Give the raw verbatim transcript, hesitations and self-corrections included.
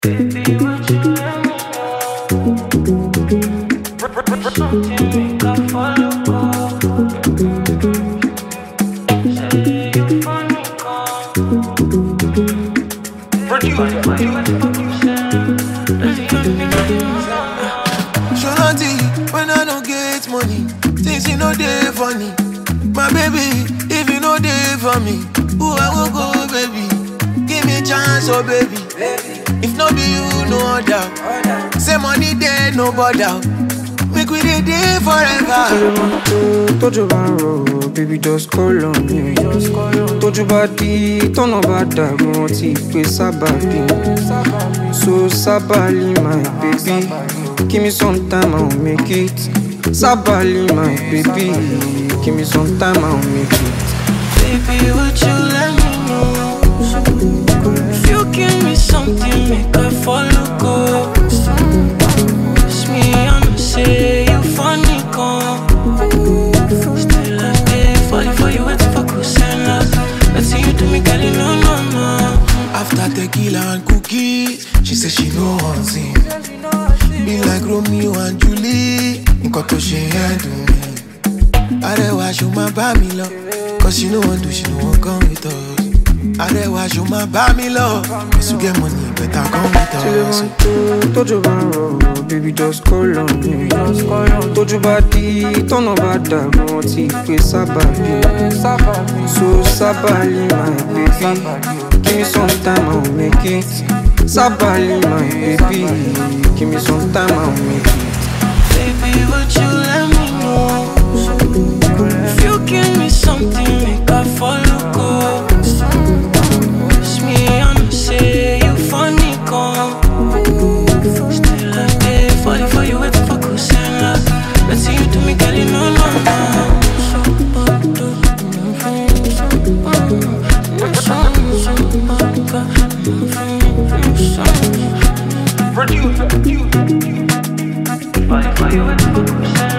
Baby, would you let me know? Something make I follow up. Say you funny, come. Funny for you, what the fuck you saying? That's the only thing I do. Shorty, when I don't get money, things you know they funny. My baby, if you know they for me, who I will go, baby? Give me a chance, oh baby. If not be you, no other. Say money there, no bother. Make we dey there forever. Told you about roll, baby, just call on me. Told you about the turn of bad dog, want to play sababi. So sabali, my baby, give me some time, I'll make it. Sabali, my baby, give me some time, I'll make it. Baby, would you let me know? If you give me something, make I follow go. It's me, I'ma say you funny, come. Still I stay falling for you, what the fuck you send us? Let's see you do me, girl, you know, no, no. After tequila and cookies, she said she know one thing. Be like Romeo and Julie, nǹkan tó ṣe yẹn dùn mí. Arẹwà ṣo máa bá mi lọ, cause she no wan do, she no wan come with us. Arẹwà ṣo máa bá mi lọ, cause you get money, better come with us. Told you about roll, baby, just call on me. Told you about the turn of bad dog, want to play sababi. So sabali, my baby, give me some time, I'll make it. Sabali, my baby, give me some time, I'll make it. Baby, would you let me know? If you give me something, make I follow go. It's me, I'ma say you funny, come. Still I stay falling for you, what the fuck you send us? Let's see you do me, girl, you know, no, no. Produce, produce, produce. Falling for you, what the fuck you send us?